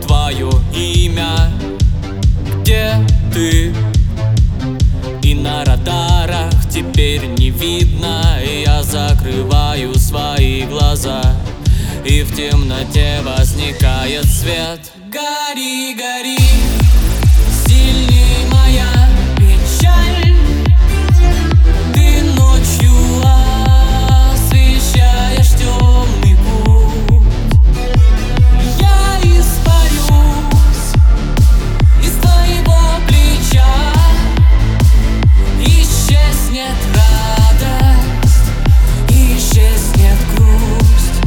твое имя. Где ты? И на радарах теперь не видно. И я закрываю свои глаза, и в темноте возникает свет. Гори, гори, сильней моя печаль. Ты ночью освещаешь темный путь. Я испарюсь из твоего плеча. Исчезнет радость, исчезнет грусть.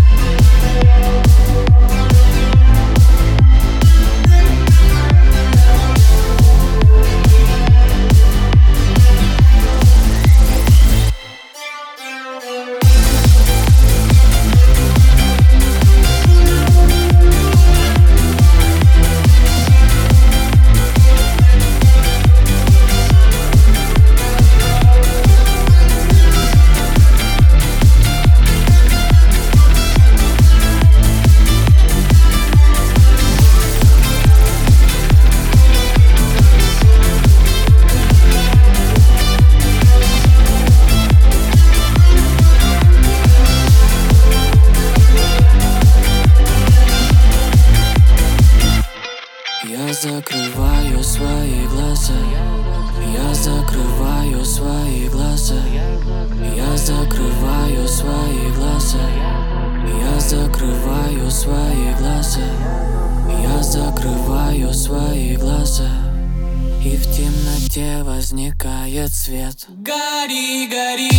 Я закрываю свои глаза, я закрываю свои глаза, я закрываю свои глаза, я закрываю свои глаза, я закрываю свои глаза, и в темноте возникает свет. Гори, гори.